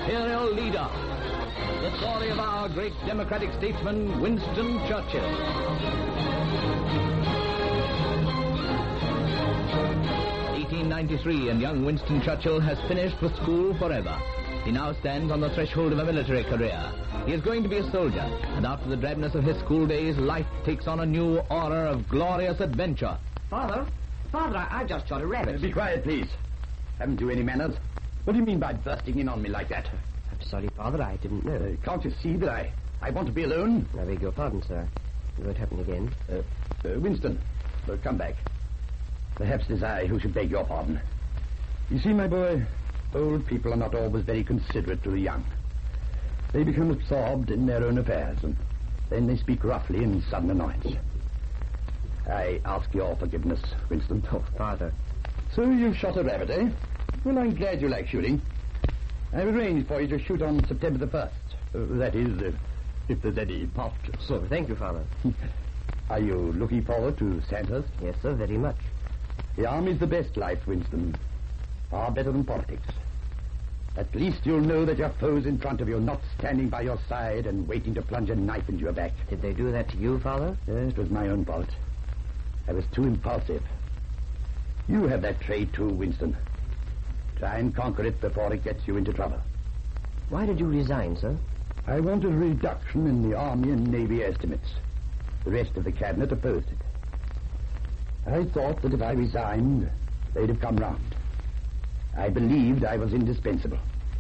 imperial leader. The story of our great democratic statesman, Winston Churchill. 1893, and young Winston Churchill has finished with school forever. He now stands on the threshold of a military career. He is going to be a soldier, and after the drabness of his school days, life takes on a new aura of glorious adventure. Father, I just shot a rabbit. Be quiet, please. Haven't you any manners? What do you mean by bursting in on me like that? I'm sorry, Father, I didn't know. Can't you see that I want to be alone? I beg your pardon, sir. It won't happen again. Winston, come back. Perhaps it is I who should beg your pardon. You see, my boy, old people are not always very considerate to the young. They become absorbed in their own affairs, and then they speak roughly in sudden annoyance. I ask your forgiveness, Winston. Oh, Father. So you've shot a rabbit, eh? Well, I'm glad you like shooting. I've arranged for you to shoot on September the 1st. That is, if there's any pot. So, thank you, Father. Are you looking forward to Sandhurst? Yes, sir, very much. The army's the best life, Winston. Far better than politics. At least you'll know that your foe's in front of you, not standing by your side and waiting to plunge a knife into your back. Did they do that to you, Father? Yes, it was my own fault. I was too impulsive. You have that trait too, Winston. Try and conquer it before it gets you into trouble. Why did you resign, sir? I wanted a reduction in the Army and Navy estimates. The rest of the cabinet opposed it. I thought that if I resigned, they'd have come round. I believed I was indispensable.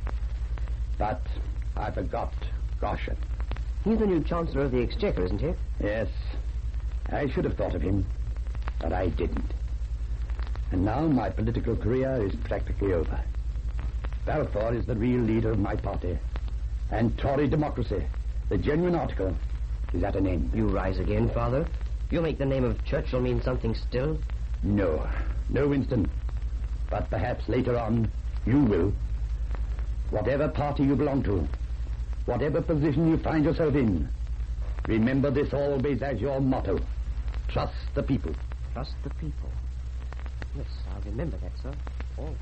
But I forgot Goshen. He's the new Chancellor of the Exchequer, isn't he? Yes. I should have thought of him, but I didn't. And now my political career is practically over. Balfour is the real leader of my party. And Tory democracy, the genuine article, is at an end. You rise again, Father? You'll make the name of Churchill mean something still? No, Winston. But perhaps later on, you will. Whatever party you belong to, whatever position you find yourself in, remember this always as your motto. Trust the people. Trust the people. Yes, I'll remember that, sir. Always.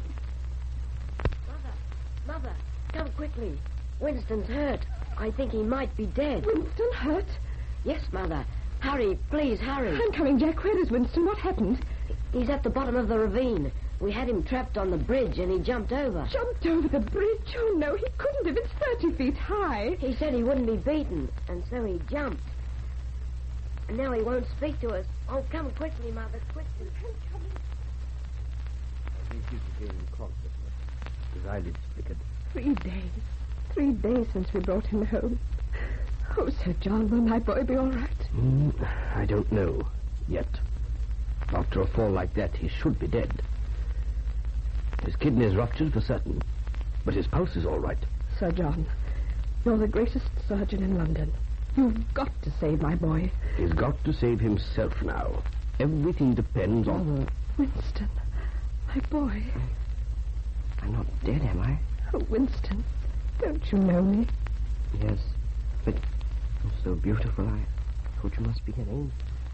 Mother, come quickly. Winston's hurt. I think he might be dead. Winston hurt? Yes, Mother. Hurry, please, hurry. I'm coming, Jack. Where is Winston? What happened? He's at the bottom of the ravine. We had him trapped on the bridge and he jumped over. Jumped over the bridge? Oh, no, he couldn't have. It's 30 feet high. He said he wouldn't be beaten, and so he jumped. And now he won't speak to us. Oh, come quickly, Mother, quickly. He regained consciousness. His eyelids flickered. 3 days. 3 days since we brought him home. Oh, Sir John, will my boy be all right? I don't know. Yet. After a fall like that, he should be dead. His kidney is ruptured for certain, but his pulse is all right. Sir John, you're the greatest surgeon in London. You've got to save my boy. He's got to save himself now. Everything depends on... Winston, my boy. I'm not dead, am I? Oh, Winston, don't you know me? Yes, but you're so beautiful, I thought you must be an angel.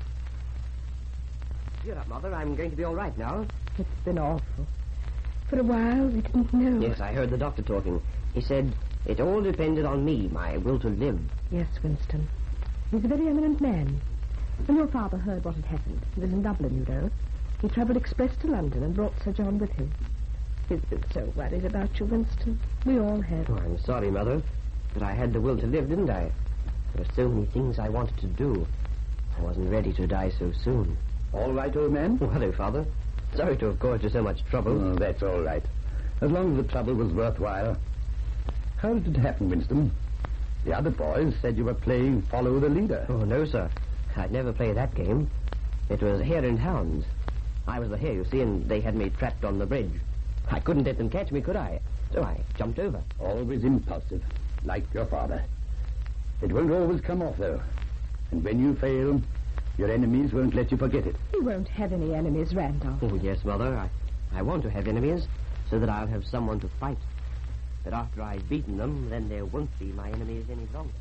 Cheer up, Mother. I'm going to be all right now. It's been awful. For a while, we didn't know. Yes, I heard the doctor talking. He said it all depended on me, my will to live. Yes, Winston. He's a very eminent man. When your father heard what had happened, he was in Dublin, you know. He travelled express to London and brought Sir John with him. He's been so worried about you, Winston. We all have. Oh, I'm sorry, Mother, but I had the will to live, didn't I? There were so many things I wanted to do. I wasn't ready to die so soon. All right, old man? Oh, hello, Father. Sorry to have caused you so much trouble. Oh, that's all right. As long as the trouble was worthwhile. How did it happen, Winston? The other boys said you were playing Follow the Leader. Oh, no, sir. I'd never play that game. It was hare and hounds. I was the hare, you see, and they had me trapped on the bridge. I couldn't let them catch me, could I? So I jumped over. Always impulsive, like your father. It won't always come off, though. And when you fail, your enemies won't let you forget it. You won't have any enemies, Randolph. Oh, yes, Mother. I want to have enemies so that I'll have someone to fight. But after I've beaten them, then there won't be my enemies any longer.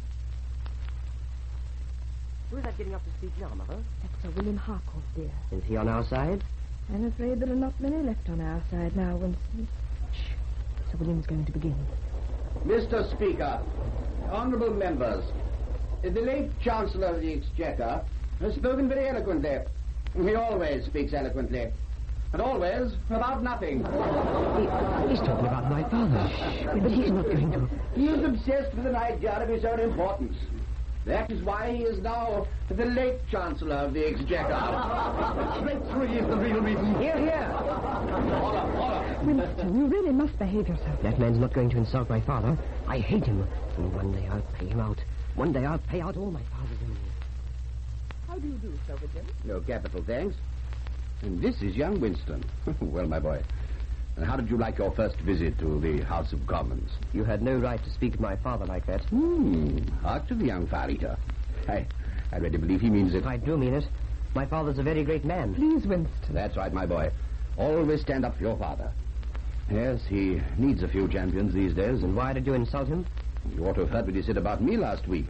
Who's that getting up to speak now, Mother? That's Sir William Harcourt, dear. Is he on our side? I'm afraid there are not many left on our side now, Winston. Shh. Sir William's going to begin. Mr. Speaker, honourable members, the late Chancellor of the Exchequer has spoken very eloquently. He always speaks eloquently. And always about nothing. He's talking about my father. But he's not going to... He is obsessed with an idea of his own importance. That is why he is now the late Chancellor of the Exchequer. Treachery is the real reason. Here, here. Order. Winston, you really must behave yourself. That man's not going to insult my father. I hate him. And one day I'll pay him out. One day I'll pay out all my father's enemies. How do you do, Silverton? No capital, thanks. And this is young Winston. Well, my boy, and how did you like your first visit to the House of Commons? You had no right to speak to my father like that. Hark to the young fire-eater. I really believe he means it. I do mean it. My father's a very great man. Please, Winston. That's right, my boy. Always stand up for your father. Yes, he needs a few champions these days. And why did you insult him? You ought to have heard what he said about me last week.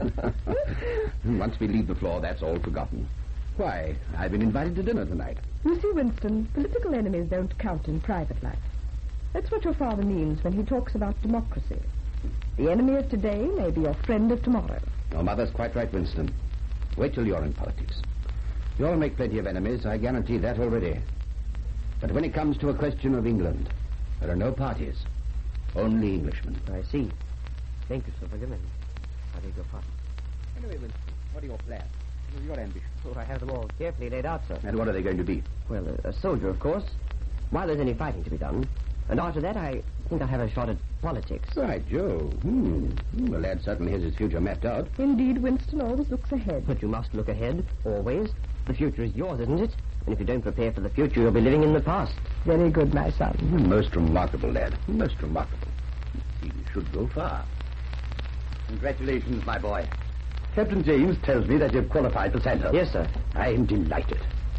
Once we leave the floor, that's all forgotten. Why, I've been invited to dinner tonight. You see, Winston, political enemies don't count in private life. That's what your father means when he talks about democracy. The enemy of today may be your friend of tomorrow. Your mother's quite right, Winston. Wait till you're in politics. You'll make plenty of enemies, I guarantee that already. But when it comes to a question of England, there are no parties, only Englishmen. I see. Thank you, Sir Forgiven. I beg your pardon. Anyway, Winston, what are your plans? Your ambitions? Oh, I have them all carefully laid out, sir. And what are they going to be? Well, a soldier, of course. While there's any fighting to be done. And after that, I think I'll have a shot at politics. Right, Joe. The lad certainly has his future mapped out. Indeed, Winston always looks ahead. But you must look ahead, always. The future is yours, isn't it? And if you don't prepare for the future, you'll be living in the past. Very good, my son. Most remarkable, lad. Most remarkable. He should go far. Congratulations, my boy. Captain James tells me that you've qualified for Sandhurst. Yes, sir. I'm delighted.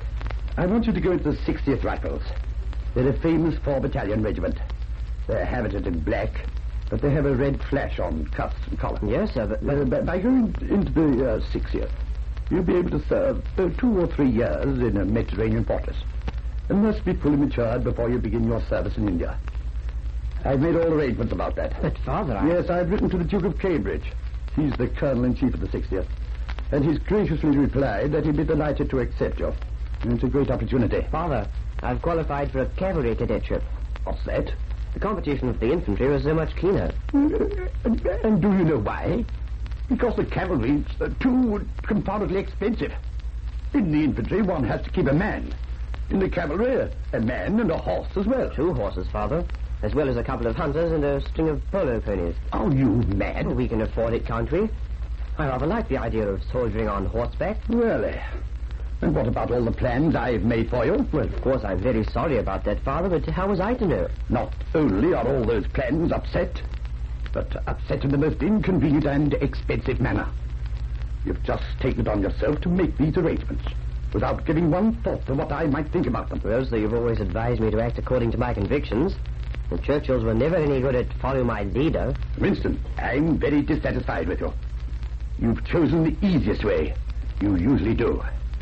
I want you to go into the 60th Rifles. They're a famous 4-battalion regiment. They're habited in black, but they have a red flash on cuffs and collar. Yes, sir, but... By going into the 60th, you'll be able to serve 2 or 3 years in a Mediterranean fortress, and must be fully matured before you begin your service in India. I've made all arrangements about that. But, Father, Yes, I've written to the Duke of Cambridge. He's the Colonel-in-Chief of the 60th. And he's graciously replied that he'd be delighted to accept you. It's a great opportunity. Father, I've qualified for a cavalry cadetship. What's that? The competition with the infantry was so much keener. And do you know why? Because the cavalry's too confoundedly expensive. In the infantry, one has to keep a man. In the cavalry, a man and a horse as well. 2 horses, Father, as well as a couple of hunters and a string of polo ponies. Are you mad? We can afford it, can't we? I rather like the idea of soldiering on horseback. Really? And what about all the plans I've made for you? Well, of course, I'm very sorry about that, Father, but how was I to know? Not only are all those plans upset, but upset in the most inconvenient and expensive manner. You've just taken it on yourself to make these arrangements, without giving one thought to what I might think about them. Well, so you've always advised me to act according to my convictions. The Churchills were never any good at following my leader. Winston, I'm very dissatisfied with you. You've chosen the easiest way. You usually do.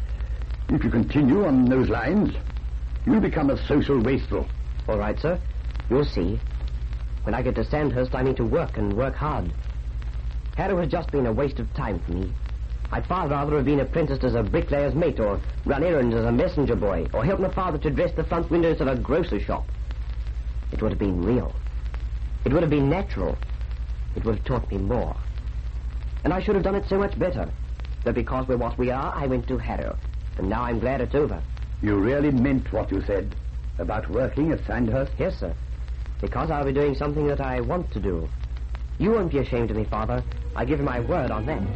If you continue on those lines, you'll become a social wastrel. All right, sir. You'll see. When I get to Sandhurst, I mean to work and work hard. Harrow has just been a waste of time for me. I'd far rather have been apprenticed as a bricklayer's mate, or run errands as a messenger boy, or help my father to dress the front windows of a grocer's shop. It would have been real. It would have been natural. It would have taught me more. And I should have done it so much better. But because we're what we are, I went to Harrow. And now I'm glad it's over. You really meant what you said about working at Sandhurst? Yes, sir. Because I'll be doing something that I want to do. You won't be ashamed of me, Father. I give you my word on that.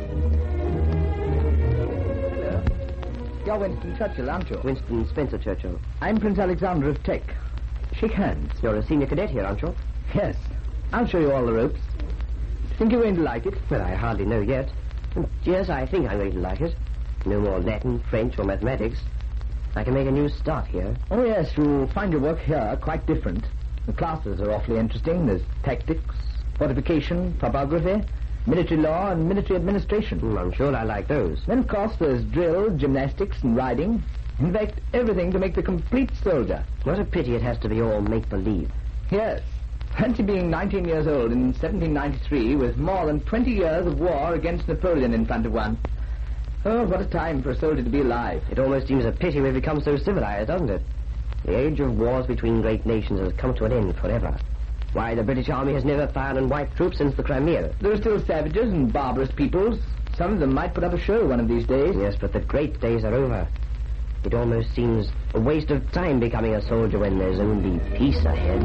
Hello. You're Winston Churchill, aren't you? Winston Spencer Churchill. I'm Prince Alexander of Teck. Shake hands. You're a senior cadet here, aren't you? Yes. I'll show you all the ropes. Think you're going to like it? Well, I hardly know yet. Yes, I think I'm going to like it. No more Latin, French, or mathematics. I can make a new start here. Oh, yes, you'll find your work here quite different. The classes are awfully interesting. There's tactics, fortification, topography, military law, and military administration. I'm sure I like those. Then, of course, there's drill, gymnastics, and riding. In fact, everything to make the complete soldier. What a pity it has to be all make-believe. Yes. Fancy being 19 years old in 1793 with more than 20 years of war against Napoleon in front of one. Oh, what a time for a soldier to be alive. It almost seems a pity we've become so civilized, doesn't it? The age of wars between great nations has come to an end forever. Why, the British Army has never fired on white troops since the Crimea. There are still savages and barbarous peoples. Some of them might put up a show one of these days. Yes, but the great days are over. It almost seems a waste of time becoming a soldier when there's only peace ahead.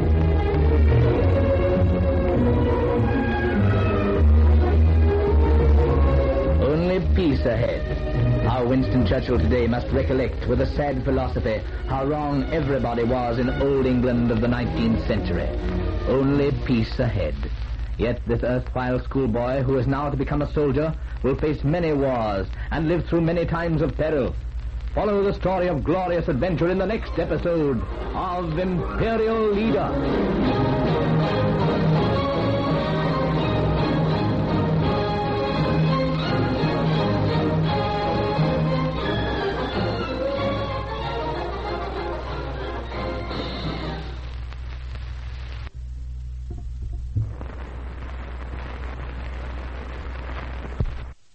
Only peace ahead. How Winston Churchill today must recollect with a sad philosophy how wrong everybody was in old England of the 19th century. Only peace ahead. Yet this erstwhile schoolboy who is now to become a soldier will face many wars and live through many times of peril. Follow the story of glorious adventure in the next episode of Imperial Leader.